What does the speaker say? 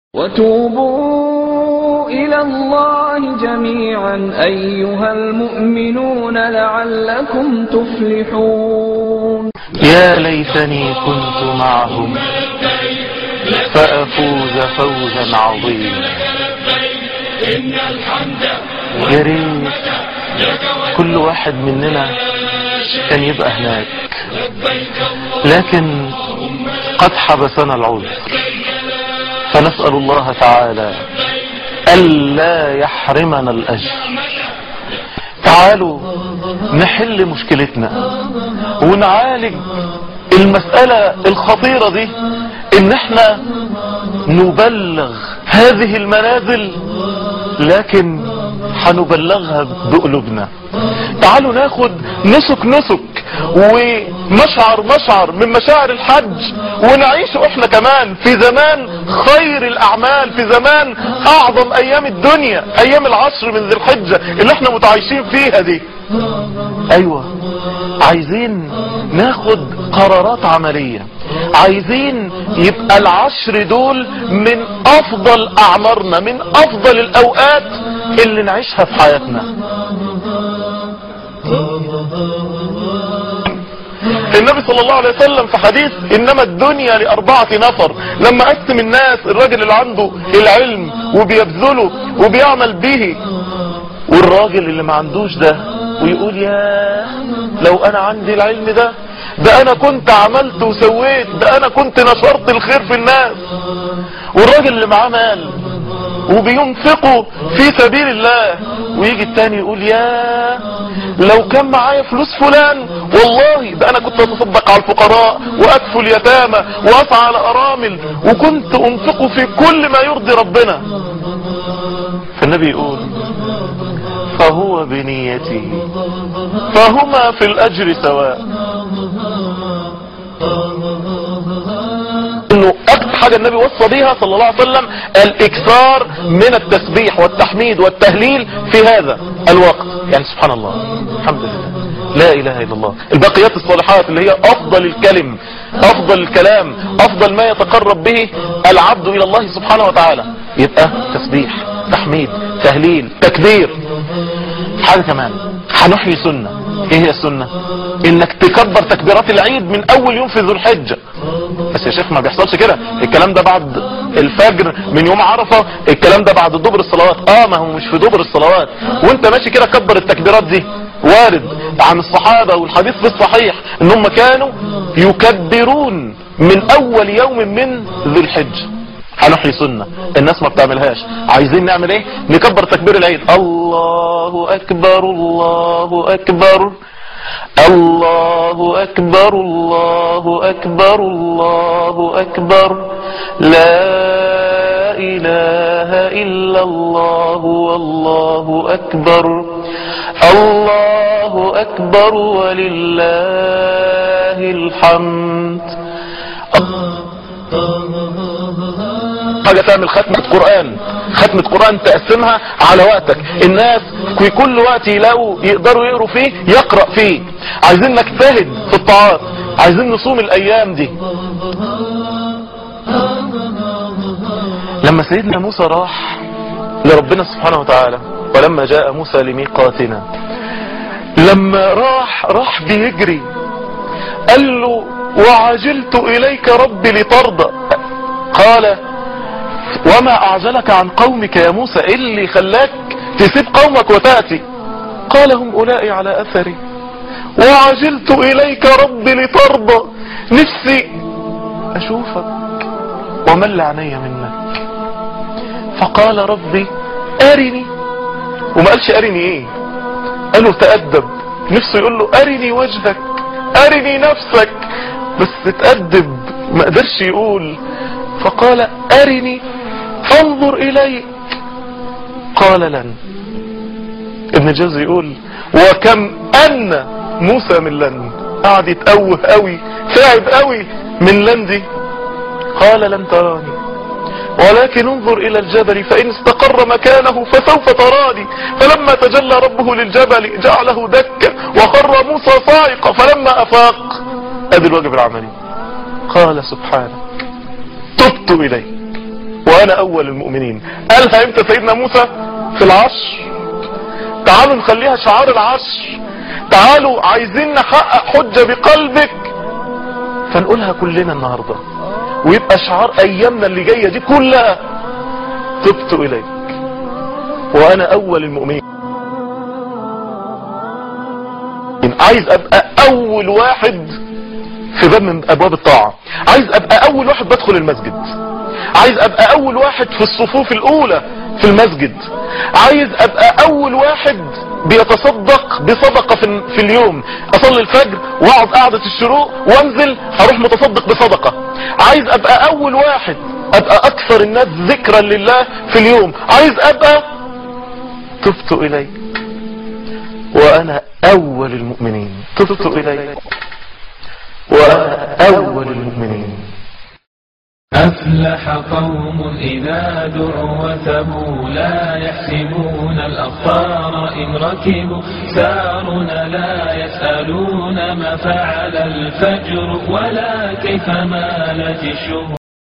وتوبوا إلى الله جميعا أيها المؤمنون لعلكم تفلحون. يا ليتني كنت معهم فأفوز فوزا عظيما. يا ريت كل واحد مننا كان يبقى هناك، لكن قد حبسنا العذر، فنسأل الله تعالى ألا يحرمنا الأجر. تعالوا نحل مشكلتنا ونعالج المسألة الخطيرة دي، ان احنا نبلغ هذه المنازل، لكن هنبلغها بقلوبنا. تعالوا ناخد نسك ومشعر من مشاعر الحج، ونعيش احنا كمان في زمان خير الاعمال، في زمان اعظم ايام الدنيا، ايام العشر من ذي الحجة اللي احنا متعايشين فيها دي. ايوه، عايزين ناخد قرارات عملية، عايزين يبقى العشر دول من افضل اعمارنا، من افضل الاوقات اللي نعيشها في حياتنا. النبي صلى الله عليه وسلم في حديث انما الدنيا لاربعة نفر، لما قسم الناس، الراجل اللي عنده العلم وبيبذله وبيعمل به، والراجل اللي ما عندوش ده ويقول يا لو انا عندي العلم ده انا كنت عملت وسويت، ده انا كنت نشرت الخير في الناس. والراجل اللي معاه مال وبينفقه في سبيل الله، ويجي التاني يقول يا لو كان معايا فلوس فلان والله ده انا كنت اتصدق على الفقراء واكفل اليتامى واسعى على ارامل وكنت انفقه في كل ما يرضي ربنا. فالنبي يقول فهو بنيته فهما في الاجر سواء. انه اكتر حاجة النبي وصى بيها صلى الله عليه وسلم الاكثار من التسبيح والتحميد والتهليل في هذا الوقت. يعني سبحان الله، الحمد لله، لا اله الا الله، الباقيات الصالحات اللي هي افضل الكلم، افضل الكلام، افضل ما يتقرب به العبد الى الله سبحانه وتعالى. يبقى تسبيح، تحميد، تهليل، تكبير. حاجة كمان، هنحيي سنة. ايه هي السنة؟ انك تكبر تكبيرات العيد من اول يوم في ذو الحجة. بس يا شيخ ما بيحصلش كده، الكلام ده بعد الفجر من يوم عرفة، الكلام ده بعد دبر الصلوات. ما هو مش في دبر الصلوات وانت ماشي كده كبر التكبيرات دي. وارد عن الصحابة والحديث في الصحيح انهم كانوا يكبرون من اول يوم من ذو الحجة. هنحيي سنة الناس ما بتعملهاش. عايزين نعمل ايه؟ نكبر تكبير العيد، الله اكبر الله اكبر الله اكبر الله اكبر الله اكبر لا اله الا الله والله اكبر الله اكبر ولله الحمد. حاجة تعمل ختمة قرآن، ختمة قرآن تقسمها على وقتك، الناس في كل وقت يقدروا يقروا فيه يقرأ فيه. عايزين نجتهد في الطاعات، عايزين نصوم الأيام دي. لما سيدنا موسى راح لربنا سبحانه وتعالى، ولما جاء موسى لميقاتنا، لما راح بيجري، قال له وعجلت إليك ربي لترضى. قال وما أعجلك عن قومك يا موسى؟ إيه اللي خلاك تسيب قومك وتأتي؟ قال هم أولئي على أثري وعجلت إليك ربي لترضى. نفسي أشوفك ومل عيني منك. فقال ربي أرني، وما قالش أرني إيه، قاله تأدب، نفسه يقول له أرني وجهك، أرني نفسك، بس تأدب ما قدرش يقول. فقال أرني انظر إليك. قال لن. ابن الجوزي يقول وكم أن موسى من لن، قعد يتأوه قوي، تعب قوي من لن دي. قال لن تراني ولكن انظر إلى الجبل فإن استقر مكانه فسوف تراني. فلما تجلى ربه للجبل جعله دكا وخر موسى صاعقا فلما أفاق. ادي الواجب العملي. قال سبحانك تبت إليك وانا اول المؤمنين. قالها امتى سيدنا موسى؟ في العشر. تعالوا نخليها شعار العشر، تعالوا عايزين نحقق حجة بقلبك، فنقولها كلنا النهاردة ويبقى شعار ايامنا اللي جاية دي كلها، تبت اليك وانا اول المؤمنين. عايز ابقى اول واحد في باب من ابواب الطاعة، عايز ابقى اول واحد بدخل المسجد، عايز ابقى اول واحد في الصفوف الاولى في المسجد، عايز ابقى اول واحد بيتصدق بصدقة في اليوم، اصلي الفجر واقعد قعدة الشروق وانزل اروح متصدق بصدقة. عايز ابقى اول واحد ابقى اكثر الناس ذكرا لله في اليوم. عايز ابقى تبت اليك وانا اول المؤمنين. تبت اليك وانا اول المؤمنين. أفلح قوم إذا دعوا وثبوا لا يحسبون الأخطار إن ركبوا سارنا لا يسألون ما فعل الفجر ولا كيف مالت الشهور.